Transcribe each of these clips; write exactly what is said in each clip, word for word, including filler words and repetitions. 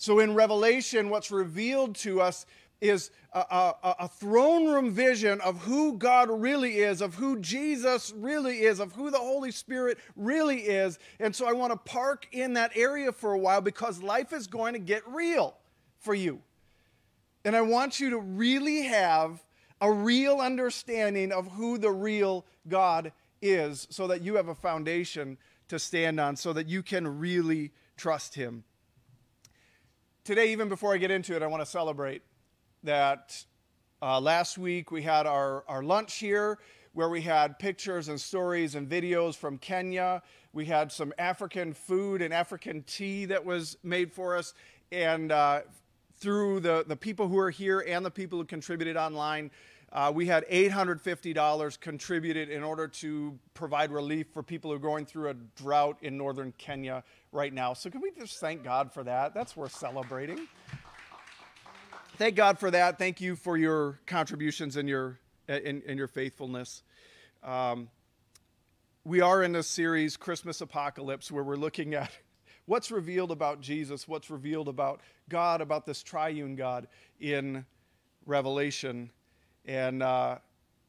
So in Revelation, what's revealed to us is a, a, a throne room vision of who God really is, of who Jesus really is, of who the Holy Spirit really is. And so I want to park in that area for a while because life is going to get real for you. And I want you to really have a real understanding of who the real God is so that you have a foundation to stand on, so that you can really trust him. Today, even before I get into it, I want to celebrate that uh, last week we had our, our lunch here where we had pictures and stories and videos from Kenya. We had some African food and African tea that was made for us. And uh, through the, the people who are here and the people who contributed online, uh, we had eight hundred fifty dollars contributed in order to provide relief for people who are going through a drought in northern Kenya right now. So can we just thank God for that? That's worth celebrating. Thank God for that. Thank you for your contributions and your and, and your faithfulness. Um, we are in this series, Christmas Apocalypse, where we're looking at what's revealed about Jesus, what's revealed about God, about this triune God in Revelation. And uh,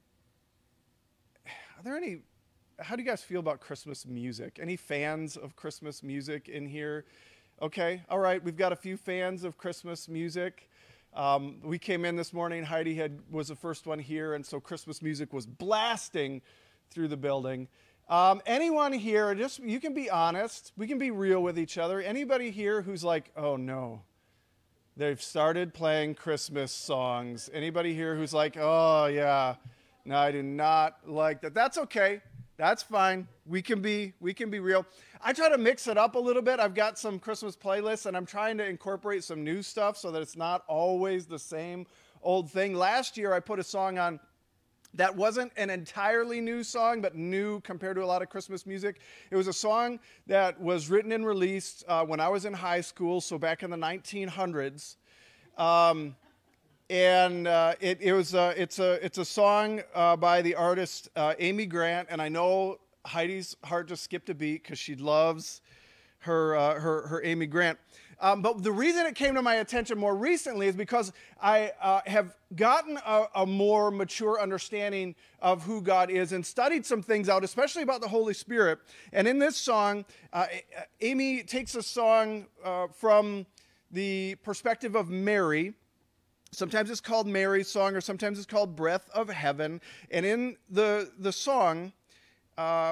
are there any, how do you guys feel about Christmas music? Any fans of Christmas music in here? Okay, all right, we've got a few fans of Christmas music. Um, we came in this morning, Heidi had was the first one here, and so Christmas music was blasting through the building. Um, anyone here, just you can be honest, we can be real with each other. Anybody here who's like, oh no, they've started playing Christmas songs? Anybody here who's like, oh yeah, no, I do not like that? That's okay. That's fine. We can be we can be real. I try to mix it up a little bit. I've got some Christmas playlists, and I'm trying to incorporate some new stuff so that it's not always the same old thing. Last year, I put a song on that wasn't an entirely new song, but new compared to a lot of Christmas music. It was a song that was written and released uh, when I was in high school, so back in the nineteen hundreds. Um, And uh, it, it was uh, it's a it's a song uh, by the artist uh, Amy Grant, and I know Heidi's heart just skipped a beat because she loves her uh, her her Amy Grant. Um, but the reason it came to my attention more recently is because I uh, have gotten a, a more mature understanding of who God is and studied some things out, especially about the Holy Spirit. And in this song, uh, Amy takes a song uh, from the perspective of Mary. Sometimes it's called Mary's Song, or sometimes it's called Breath of Heaven. And in the, the song, uh,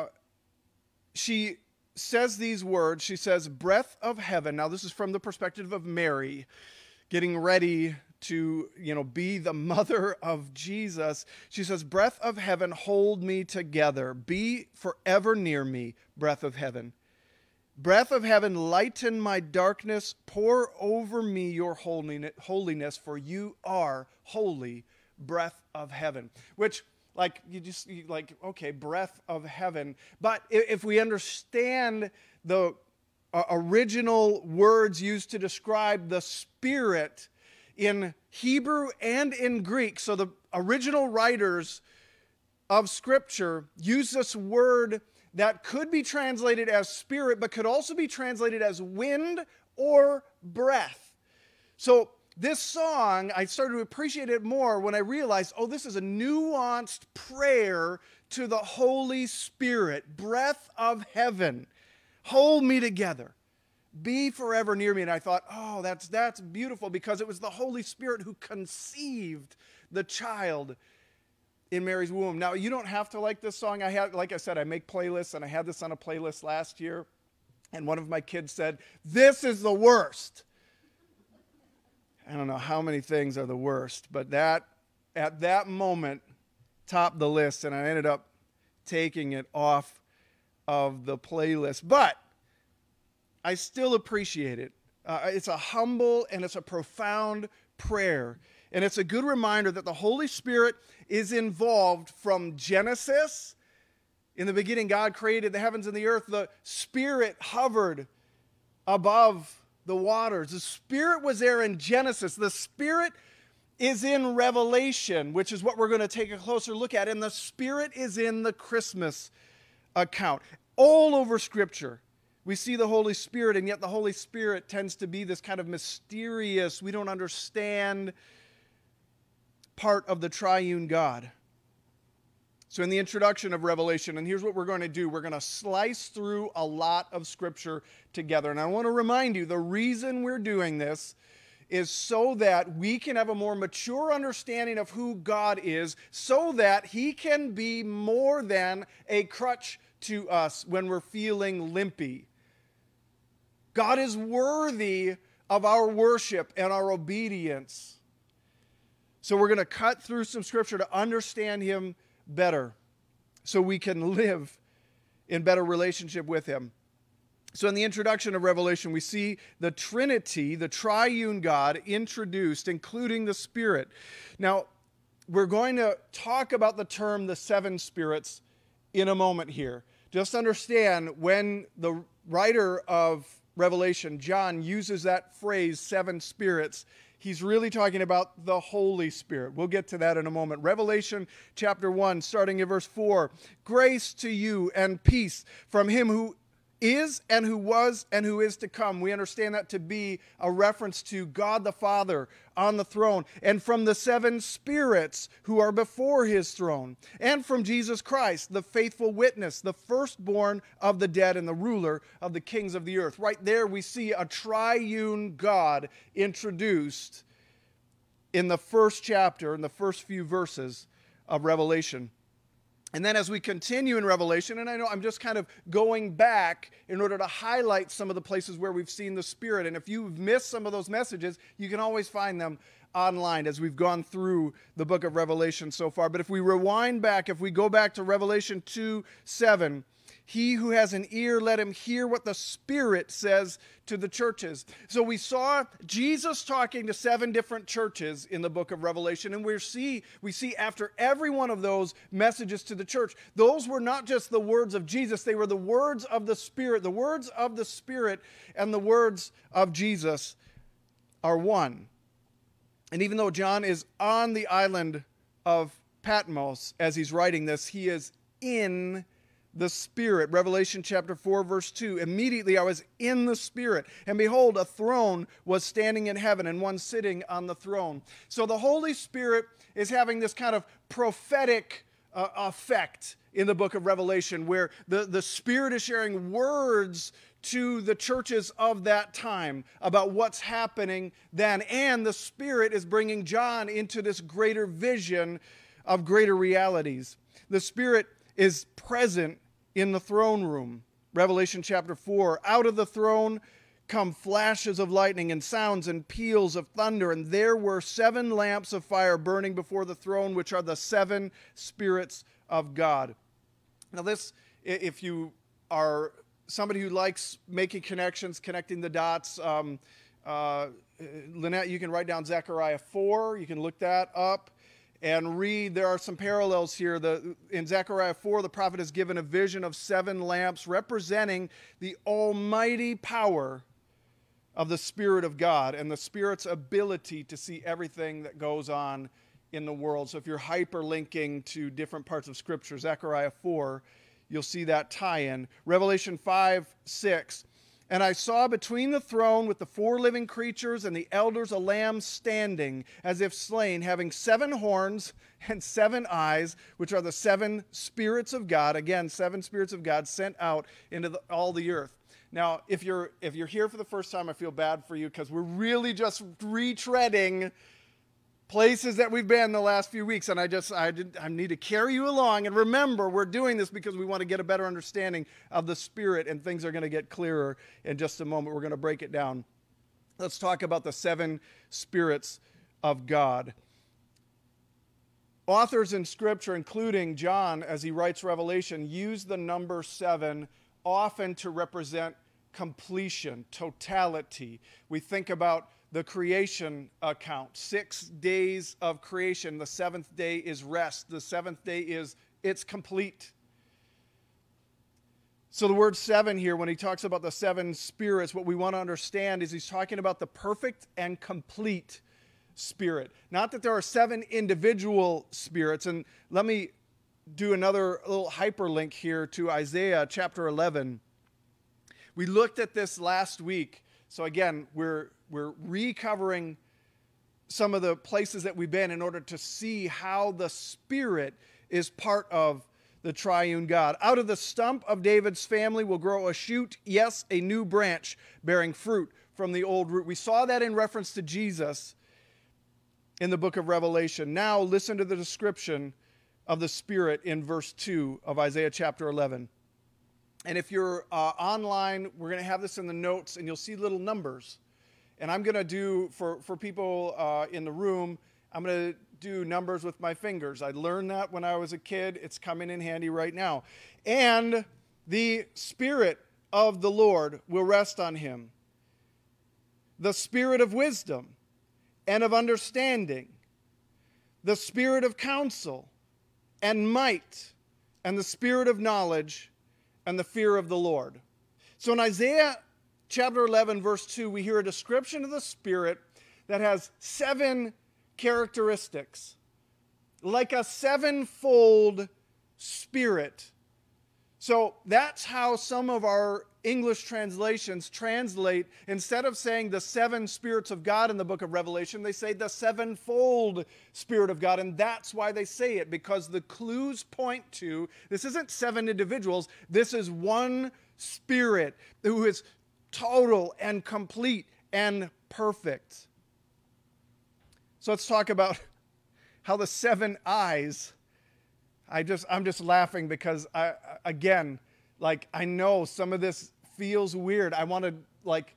she says these words. She says, breath of heaven. Now, this is from the perspective of Mary, getting ready to, you know, be the mother of Jesus. She says, breath of heaven, hold me together. Be forever near me, breath of heaven. Breath of heaven, lighten my darkness. Pour over me your holiness, for you are holy, breath of heaven. Which, like, you just, you like, okay, breath of heaven. But if we understand the uh, original words used to describe the Spirit in Hebrew and in Greek, so the original writers of Scripture use this word that could be translated as spirit, but could also be translated as wind or breath. So this song, I started to appreciate it more when I realized, oh, this is a nuanced prayer to the Holy Spirit. Breath of heaven, hold me together. Be forever near me. And I thought, oh, that's that's beautiful, because it was the Holy Spirit who conceived the child in Mary's womb. Now, you don't have to like this song. I had, like I said, I make playlists, and I had this on a playlist last year, and one of my kids said, this is the worst. I don't know how many things are the worst, but that, at that moment, topped the list, and I ended up taking it off of the playlist. But I still appreciate it. Uh, it's a humble and it's a profound prayer. And it's a good reminder that the Holy Spirit is involved from Genesis. In the beginning, God created the heavens and the earth. The Spirit hovered above the waters. The Spirit was there in Genesis. The Spirit is in Revelation, which is what we're going to take a closer look at. And the Spirit is in the Christmas account. All over Scripture, We see the Holy Spirit, and yet the Holy Spirit tends to be this kind of mysterious, we don't understand part of the triune God. So in the introduction of Revelation, and here's what we're going to do. We're going to slice through a lot of Scripture together. And I want to remind you, the reason we're doing this is so that we can have a more mature understanding of who God is, so that He can be more than a crutch to us when we're feeling limpy. God is worthy of our worship and our obedience. So we're going to cut through some Scripture to understand Him better, so we can live in better relationship with Him. So in the introduction of Revelation, we see the Trinity, the triune God, introduced, including the Spirit. Now, we're going to talk about the term the seven spirits in a moment here. Just understand, when the writer of Revelation, John, uses that phrase, seven spirits, he's really talking about the Holy Spirit. We'll get to that in a moment. Revelation chapter one, starting at verse four. Grace to you and peace from Him who is and who was and who is to come. We understand that to be a reference to God the Father on the throne, and from the seven spirits who are before His throne, and from Jesus Christ, the faithful witness, the firstborn of the dead and the ruler of the kings of the earth. Right there we see a triune God introduced in the first chapter, in the first few verses of Revelation. And then as we continue in Revelation, and I know I'm just kind of going back in order to highlight some of the places where we've seen the Spirit. And if you've missed some of those messages, you can always find them online as we've gone through the book of Revelation so far. But if we rewind back, if we go back to Revelation two seven, he who has an ear, let him hear what the Spirit says to the churches. So we saw Jesus talking to seven different churches in the book of Revelation, and we see, we see after every one of those messages to the church, those were not just the words of Jesus, they were the words of the Spirit. The words of the Spirit and the words of Jesus are one. And even though John is on the island of Patmos as he's writing this, he is in the Spirit. Revelation chapter four, verse two. Immediately I was in the Spirit, and behold, a throne was standing in heaven, and one sitting on the throne. So the Holy Spirit is having this kind of prophetic uh, effect in the book of Revelation, where the, the Spirit is sharing words to the churches of that time about what's happening then, and the Spirit is bringing John into this greater vision of greater realities. The Spirit is present in the throne room. Revelation chapter four, out of the throne come flashes of lightning and sounds and peals of thunder, and there were seven lamps of fire burning before the throne, which are the seven spirits of God. Now this, if you are somebody who likes making connections, connecting the dots, um, uh, Lynette, you can write down Zechariah four, you can look that up and read. There are some parallels here. The, in Zechariah four, the prophet is given a vision of seven lamps representing the almighty power of the Spirit of God and the Spirit's ability to see everything that goes on in the world. So if you're hyperlinking to different parts of Scripture, Zechariah four, you'll see that tie-in. Revelation five six. And I saw between the throne with the four living creatures and the elders a lamb standing as if slain, having seven horns and seven eyes, which are the seven spirits of God. Again, seven spirits of God sent out into the, all the earth. Now, if you're if you're here for the first time, I feel bad for you because we're really just retreading places that we've been the last few weeks, and I just I, did, I need to carry you along. And remember, we're doing this because we want to get a better understanding of the Spirit, and things are going to get clearer in just a moment. We're going to break it down. Let's talk about the seven spirits of God. Authors in Scripture, including John, as he writes Revelation, use the number seven often to represent completion, totality. We think about the creation account, six days of creation. The seventh day is rest. The seventh day is, it's complete. So the word seven here, when he talks about the seven spirits, what we want to understand is he's talking about the perfect and complete Spirit. Not that there are seven individual spirits. And let me do another little hyperlink here to Isaiah chapter eleven. We looked at this last week. So again, we're we're recovering some of the places that we've been in order to see how the Spirit is part of the triune God. Out of the stump of David's family will grow a shoot, yes, a new branch bearing fruit from the old root. We saw that in reference to Jesus in the book of Revelation. Now listen to the description of the Spirit in verse two of Isaiah chapter eleven. And if you're uh, online, we're going to have this in the notes, and you'll see little numbers. And I'm going to do, for, for people uh, in the room, I'm going to do numbers with my fingers. I learned that when I was a kid. It's coming in handy right now. And the Spirit of the Lord will rest on him. The Spirit of wisdom and of understanding. The Spirit of counsel and might. And the Spirit of knowledge and the fear of the Lord. So in Isaiah chapter eleven, verse two, we hear a description of the Spirit that has seven characteristics, like a sevenfold Spirit. So that's how some of our English translations translate. Instead of saying the seven spirits of God in the book of Revelation, they say the sevenfold Spirit of God. And that's why they say it, because the clues point to, this isn't seven individuals, this is one Spirit who is total and complete and perfect. So let's talk about how the seven eyes, I just, I'm just laughing because, I, again, like, I know some of this feels weird. I want to, like,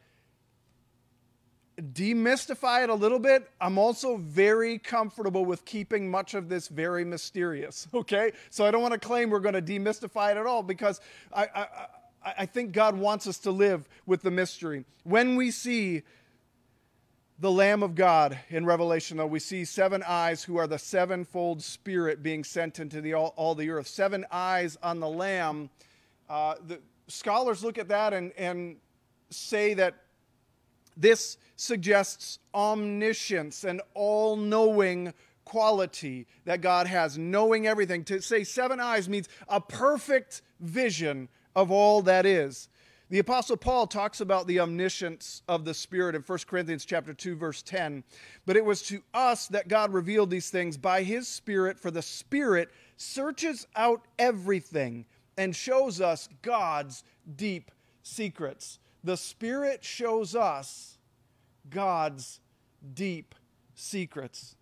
demystify it a little bit. I'm also very comfortable with keeping much of this very mysterious, okay? So I don't want to claim we're going to demystify it at all, because I, I, I, I think God wants us to live with the mystery. When we see the Lamb of God in Revelation, though, we see seven eyes who are the sevenfold Spirit being sent into the all, all the earth. Seven eyes on the Lamb. Uh, the scholars look at that and, and say that this suggests omniscience and all-knowing quality that God has, knowing everything. To say seven eyes means a perfect vision of all that is. The Apostle Paul talks about the omniscience of the Spirit in First Corinthians chapter two, verse ten. But it was to us that God revealed these things by his Spirit, for the Spirit searches out everything and shows us God's deep secrets. The Spirit shows us God's deep secrets.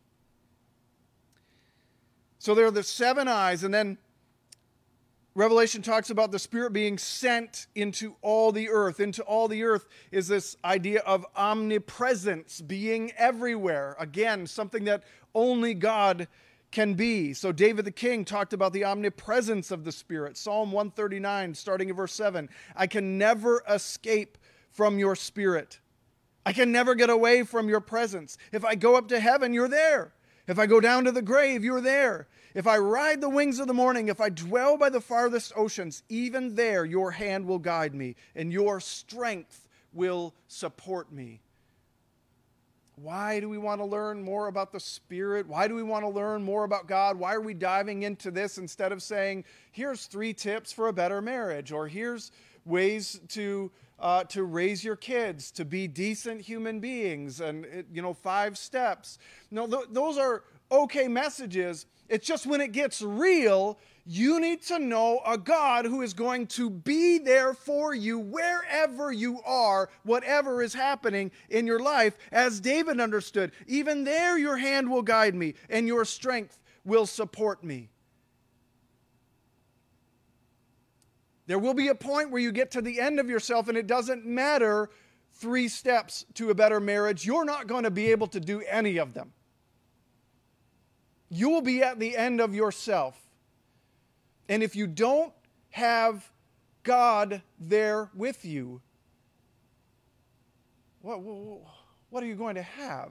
So there are the seven eyes, and then Revelation talks about the Spirit being sent into all the earth. Into all the earth is this idea of omnipresence, being everywhere. Again, something that only God can be. So David the king talked about the omnipresence of the Spirit. Psalm one thirty-nine, starting in verse seven. I can never escape from your Spirit. I can never get away from your presence. If I go up to heaven, you're there. If I go down to the grave, you're there. If I ride the wings of the morning, if I dwell by the farthest oceans, even there your hand will guide me, and your strength will support me. Why do we want to learn more about the Spirit? Why do we want to learn more about God? Why are we diving into this instead of saying, here's three tips for a better marriage, or here's ways to uh, to raise your kids to be decent human beings, and you know, five steps. No, th- those are okay messages. It's just when it gets real, you need to know a God who is going to be there for you wherever you are, whatever is happening in your life. As David understood, even there your hand will guide me and your strength will support me. There will be a point where you get to the end of yourself and it doesn't matter three steps to a better marriage. You're not going to be able to do any of them. You will be at the end of yourself. And if you don't have God there with you, what, what are you going to have?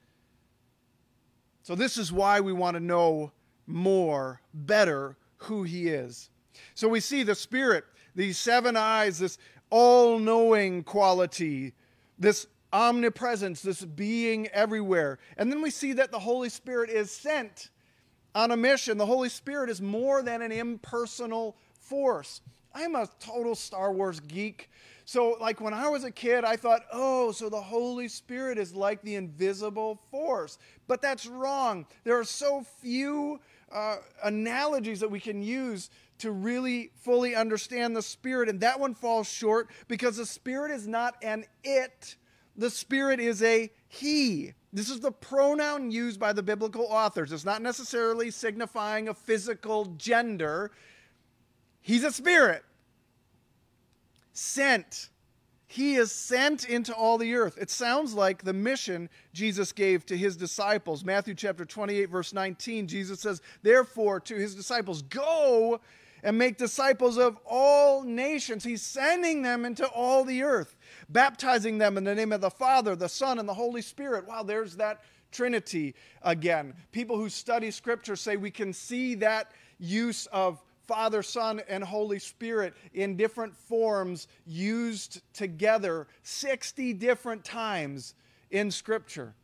So this is why we want to know more, better, who He is. So we see the Spirit, these seven eyes, this all-knowing quality, this omnipresence, this being everywhere. And then we see that the Holy Spirit is sent on a mission. The Holy Spirit is more than an impersonal force. I'm a total Star Wars geek. So like when I was a kid, I thought, oh, so the Holy Spirit is like the invisible force. But that's wrong. There are so few uh, analogies that we can use to really fully understand the Spirit. And that one falls short because the Spirit is not an it. The Spirit is a he. This is the pronoun used by the biblical authors. It's not necessarily signifying a physical gender. He's a spirit. Sent. He is sent into all the earth. It sounds like the mission Jesus gave to his disciples. Matthew chapter twenty-eight, verse nineteen, Jesus says, therefore, to his disciples, go and make disciples of all nations. He's sending them into all the earth, baptizing them in the name of the Father, the Son, and the Holy Spirit. Wow, there's that Trinity again. People who study Scripture say we can see that use of Father, Son, and Holy Spirit in different forms used together sixty different times in Scripture.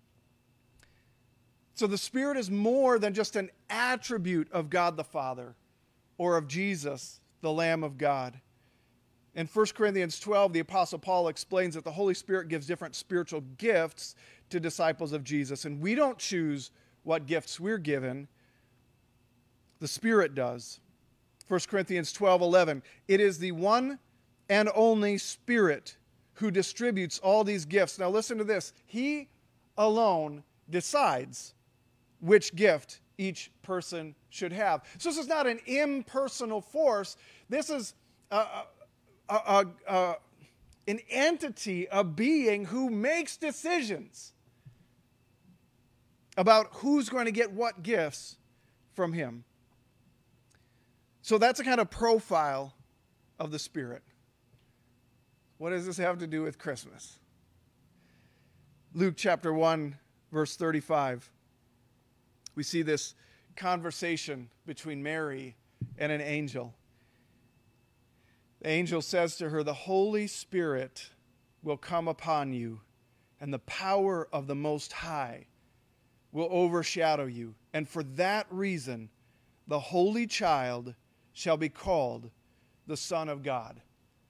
So the Spirit is more than just an attribute of God the Father or of Jesus, the Lamb of God. In First Corinthians twelve, the Apostle Paul explains that the Holy Spirit gives different spiritual gifts to disciples of Jesus, and we don't choose what gifts we're given. The Spirit does. First Corinthians twelve eleven, it is the one and only Spirit who distributes all these gifts. Now listen to this. He alone decides which gift each person should have. So this is not an impersonal force. This is a, a, a, a, an entity, a being who makes decisions about who's going to get what gifts from him. So that's a kind of profile of the Spirit. What does this have to do with Christmas? Luke chapter one, verse thirty-five. We see this conversation between Mary and an angel. The angel says to her, the Holy Spirit will come upon you, and the power of the Most High will overshadow you. And for that reason, the Holy Child shall be called the Son of God.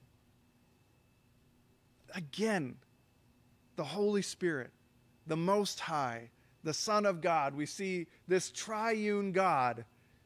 Again, the Holy Spirit, the Most High, the Son of God. We see this triune God.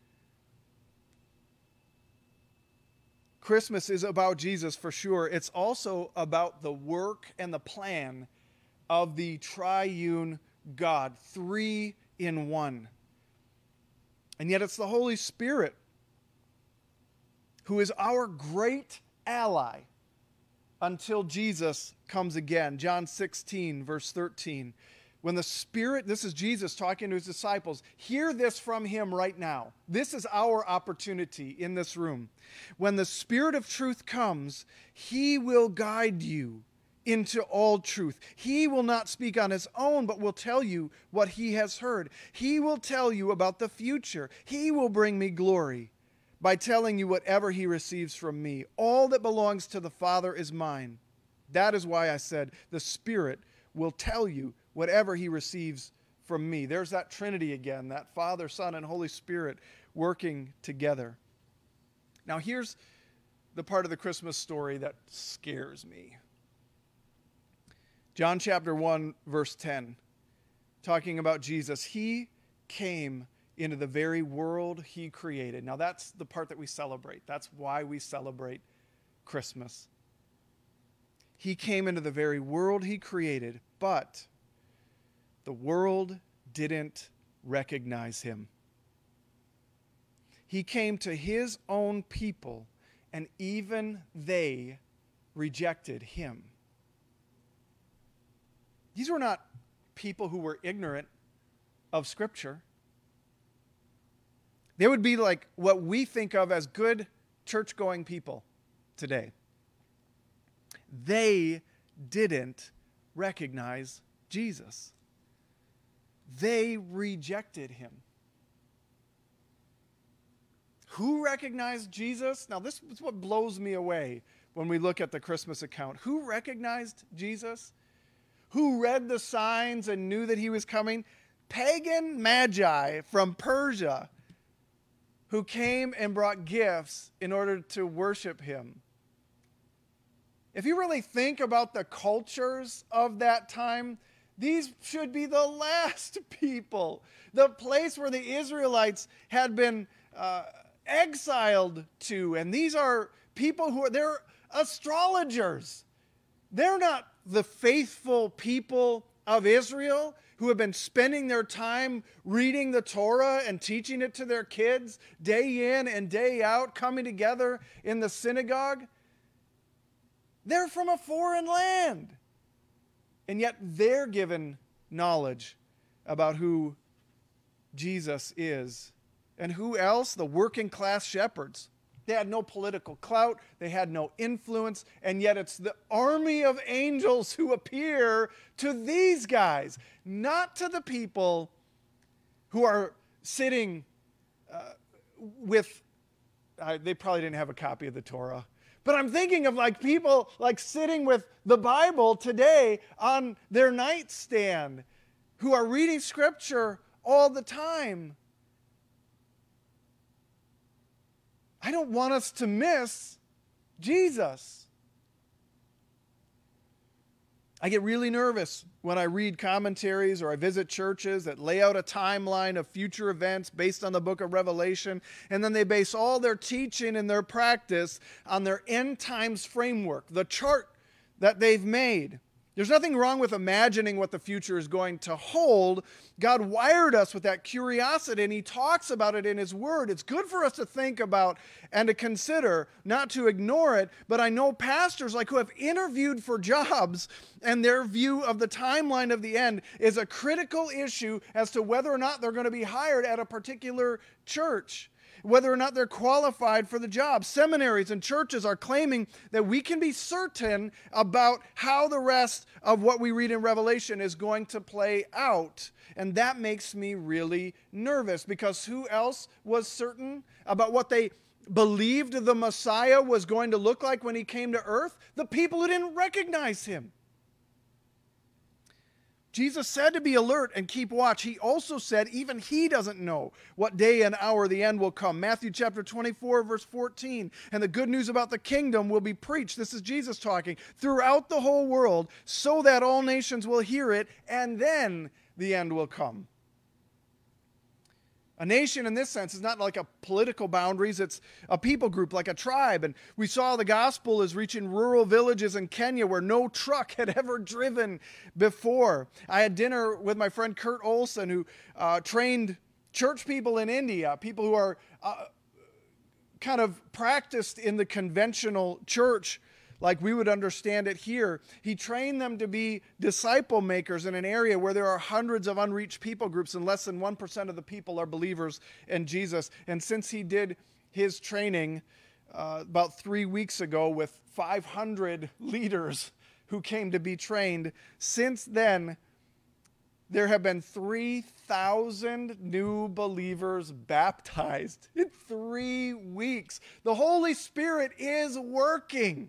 Christmas is about Jesus for sure. It's also about the work and the plan of the triune God, three in one. And yet it's the Holy Spirit who is our great ally until Jesus comes again. John sixteen, verse thirteen. When the Spirit, this is Jesus talking to his disciples, hear this from him right now. This is our opportunity in this room. When the Spirit of truth comes, he will guide you into all truth. He will not speak on his own, but will tell you what he has heard. He will tell you about the future. He will bring me glory by telling you whatever he receives from me. All that belongs to the Father is mine. That is why I said the Spirit will tell you whatever he receives from me. There's that Trinity again, that Father, Son, and Holy Spirit working together. Now here's the part of the Christmas story that scares me. John chapter one, verse ten, talking about Jesus. He came into the very world he created. Now that's the part that we celebrate. That's why we celebrate Christmas. He came into the very world he created, but the world didn't recognize him. He came to his own people, and even they rejected him. These were not people who were ignorant of Scripture. They would be like what we think of as good church-going people today. They didn't recognize Jesus. They rejected him. Who recognized Jesus? Now, this is what blows me away when we look at the Christmas account. Who recognized Jesus? Who read the signs and knew that he was coming? Pagan magi from Persia who came and brought gifts in order to worship him. If you really think about the cultures of that time, these should be the last people. The place where the Israelites had been uh, exiled to. And these are people who are, they're astrologers. They're not the faithful people of Israel who have been spending their time reading the Torah and teaching it to their kids day in and day out, coming together in the synagogue. They're from a foreign land. And yet they're given knowledge about who Jesus is. And who else? The working class shepherds. They had no political clout. They had no influence. And yet it's the army of angels who appear to these guys, not to the people who are sitting uh, with, uh, they probably didn't have a copy of the Torah. But I'm thinking of like people like sitting with the Bible today on their nightstand who are reading Scripture all the time. I don't want us to miss Jesus. I get really nervous when I read commentaries or I visit churches that lay out a timeline of future events based on the book of Revelation, and then they base all their teaching and their practice on their end times framework, the chart that they've made. There's nothing wrong with imagining what the future is going to hold. God wired us with that curiosity, and He talks about it in His Word. It's good for us to think about and to consider, not to ignore it. But I know pastors like who have interviewed for jobs, and their view of the timeline of the end is a critical issue as to whether or not they're going to be hired at a particular church, whether or not they're qualified for the job. Seminaries and churches are claiming that we can be certain about how the rest of what we read in Revelation is going to play out. And that makes me really nervous, because who else was certain about what they believed the Messiah was going to look like when He came to earth? The people who didn't recognize Him. Jesus said to be alert and keep watch. He also said even He doesn't know what day and hour the end will come. Matthew chapter twenty-four, verse fourteen. And the good news about the kingdom will be preached, this is Jesus talking, throughout the whole world, so that all nations will hear it, and then the end will come. A nation in this sense is not like a political boundaries, it's a people group, like a tribe. And we saw the gospel is reaching rural villages in Kenya where no truck had ever driven before. I had dinner with my friend Kurt Olson, who uh, trained church people in India, people who are uh, kind of practiced in the conventional church like we would understand it here. He trained them to be disciple makers in an area where there are hundreds of unreached people groups and less than one percent of the people are believers in Jesus. And since he did his training uh, about three weeks ago with five hundred leaders who came to be trained, since then there have been three thousand new believers baptized in three weeks. The Holy Spirit is working.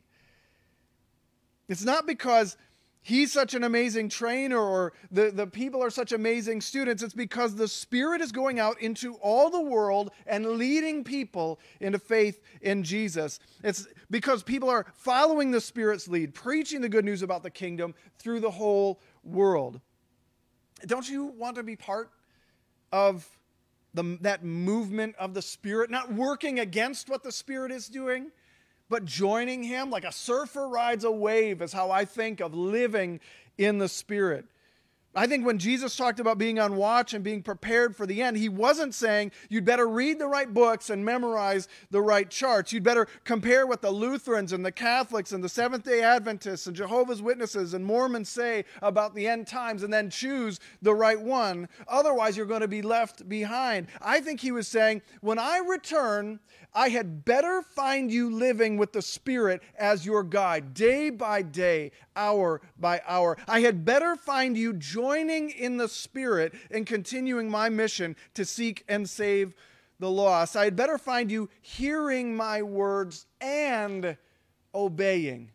It's not because he's such an amazing trainer or the, the people are such amazing students. It's because the Spirit is going out into all the world and leading people into faith in Jesus. It's because people are following the Spirit's lead, preaching the good news about the kingdom through the whole world. Don't you want to be part of the, that movement of the Spirit, not working against what the Spirit is doing, but joining Him? Like a surfer rides a wave is how I think of living in the Spirit. I think when Jesus talked about being on watch and being prepared for the end, He wasn't saying you'd better read the right books and memorize the right charts. You'd better compare what the Lutherans and the Catholics and the Seventh-day Adventists and Jehovah's Witnesses and Mormons say about the end times and then choose the right one. Otherwise, you're going to be left behind. I think He was saying, when I return, I had better find you living with the Spirit as your guide, day by day, hour by hour. I had better find you joining in the Spirit and continuing my mission to seek and save the lost. I had better find you hearing my words and obeying.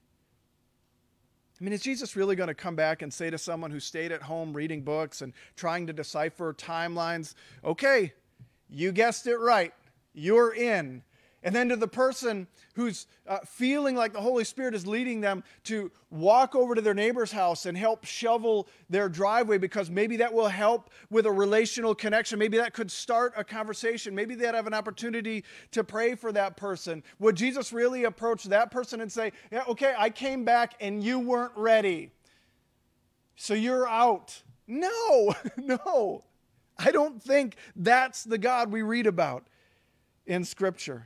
I mean, is Jesus really going to come back and say to someone who stayed at home reading books and trying to decipher timelines, okay, you guessed it right. you're in. And then to the person who's uh, feeling like the Holy Spirit is leading them to walk over to their neighbor's house and help shovel their driveway, because maybe that will help with a relational connection. Maybe that could start a conversation. Maybe they'd have an opportunity to pray for that person. Would Jesus really approach that person and say, yeah, okay, I came back and you weren't ready, so you're out? No, no. I don't think that's the God we read about in Scripture.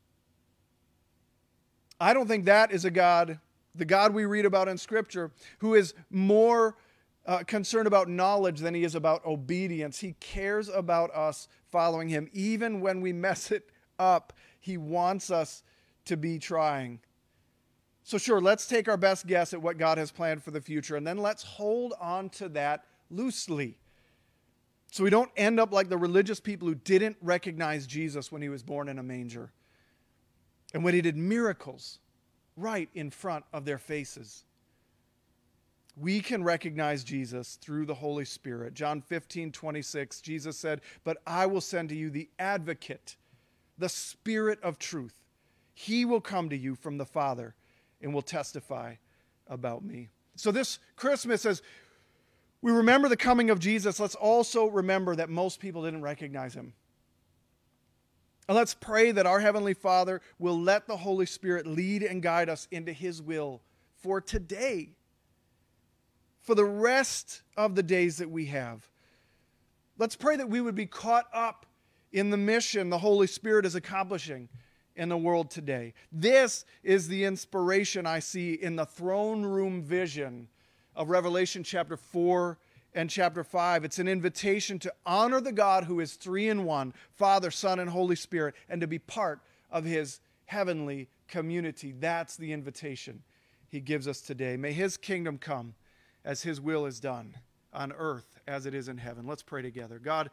I don't think that is a God, the God we read about in Scripture, who is more uh, concerned about knowledge than he is about obedience. He cares about us following him. Even when we mess it up, he wants us to be trying. So sure, let's take our best guess at what God has planned for the future, and then let's hold on to that loosely, so we don't end up like the religious people who didn't recognize Jesus when he was born in a manger and when he did miracles right in front of their faces. We can recognize Jesus through the Holy Spirit. John fifteen twenty-six, Jesus said, "But I will send to you the advocate, the Spirit of truth. He will come to you from the Father and will testify about me." So this Christmas, as we remember the coming of Jesus, let's also remember that most people didn't recognize him. And let's pray that our Heavenly Father will let the Holy Spirit lead and guide us into his will for today, for the rest of the days that we have. Let's pray that we would be caught up in the mission the Holy Spirit is accomplishing in the world today. This is the inspiration I see in the throne room vision of Revelation chapter four and chapter five. It's an invitation to honor the God who is three in one, Father, Son, and Holy Spirit, and to be part of his heavenly community. That's the invitation he gives us today. May his kingdom come as his will is done on earth as it is in heaven. Let's pray together. God,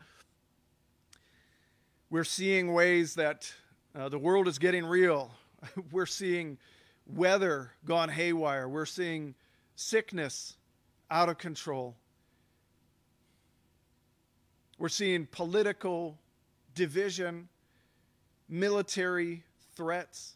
we're seeing ways that uh, the world is getting real. We're seeing weather gone haywire. We're seeing sickness out of control. We're seeing political division, military threats.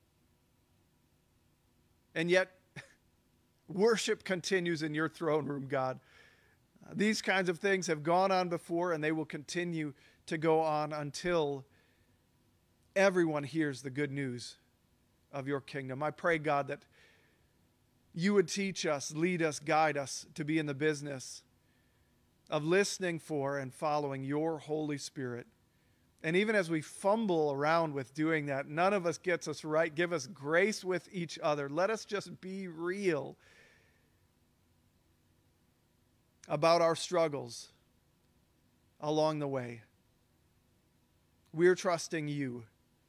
And yet, worship continues in your throne room, God. These kinds of things have gone on before, and they will continue to go on until everyone hears the good news of your kingdom. I pray, God, that you would teach us, lead us, guide us to be in the business of listening for and following your Holy Spirit. And even as we fumble around with doing that, none of us gets us right. Give us grace with each other. Let us just be real about our struggles along the way. We're trusting you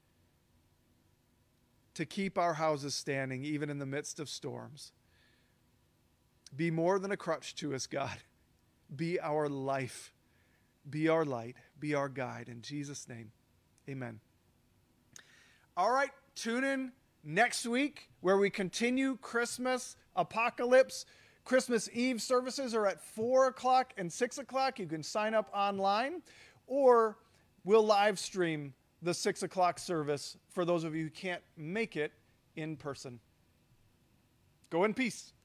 to keep our houses standing even in the midst of storms. Be more than a crutch to us, God. Be our life. Be our light. Be our guide. In Jesus' name, amen. All right, tune in next week where we continue Christmas Apocalypse. Christmas Eve services are at four o'clock and six o'clock. You can sign up online, or we'll live stream the six o'clock service for those of you who can't make it in person. Go in peace.